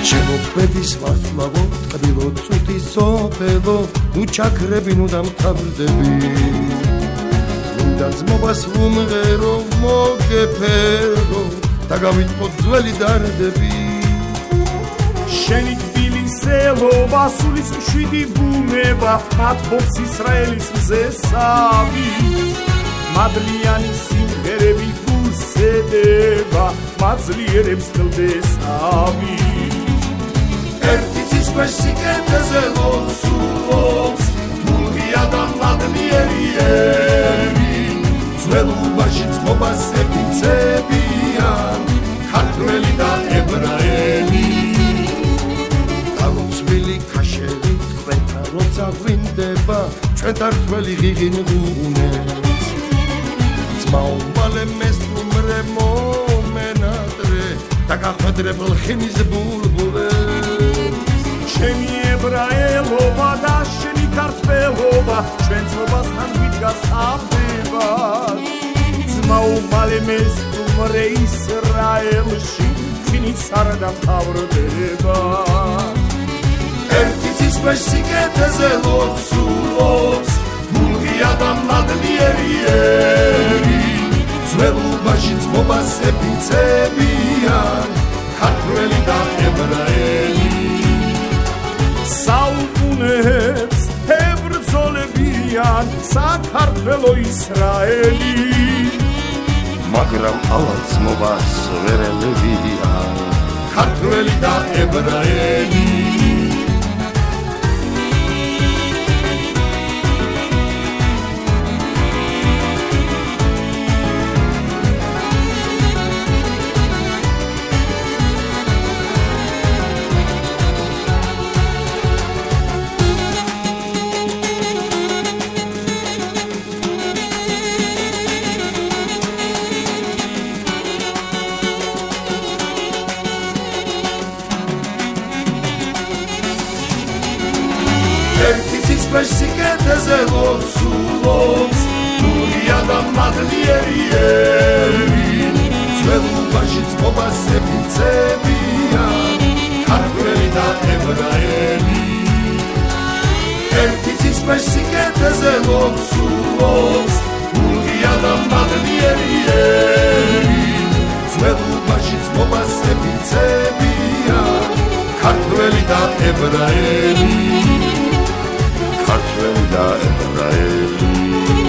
ჩემო კვეთის ვარსლავო ტყბილო წუთი სოფელო ნუ ჩაქრები ნუ დამთავრდები უნდა ძმობას ვუმღერო მოგეფერო და გავიტყო ძველი დარდები შენი თბილისელობა სულის მშვიდი ბუნება მათბობს ისრაელის მზესავი მადლიანი სიმღერები გულსედება მაძლიერებს კლდესავი ერთი ცისქვეშ სიკეთეზე ლოცულობს მუღია და მადლიერიერი ძველობაში ძმობას ეპიცებიან ქართველი და ებრაელი დალოცვილი ქაშელი თქვენთან როცა გვინდება ჩვენ თართველი ღიღინღუნებს ძმაო მალე მესტუმრე მომენატრე და გახვედრებულ ხინის ბულბულებს შენი ებრაელობა და შენი ქართველობა ჩვენ ძმობასთან გვიდგას აბდებად ძმაო მალე მესტუმრე ისრაელში ხინიც არ დამთავრდება ერთი ცისქვეშ სიკეთეზე ლოცულობს მუღია და მადლიერიერი ძველობაში ძმობას ეპიცებიან ქართველი და ებრაელი საუკუნეებს ებრძოლებიან საქართველო ისრაელი მაგრამ ალ ძმობას ვერ ელევიან ქართველი და ებრაელი ერთი ცისქვეშ სიკეთეზე ლოცულობს მუღია და მადლიერიერი ძველობაში ძმობას ეპიცებიან ქართველი და ებრაელი ერთი ცისქვეშ სიკეთეზე ლოცულობს მუღია და მადლიერიერი ძველობაში ძმობას ეპიცებიან ქართველი და ებრაელი ქართველი და ებრაელი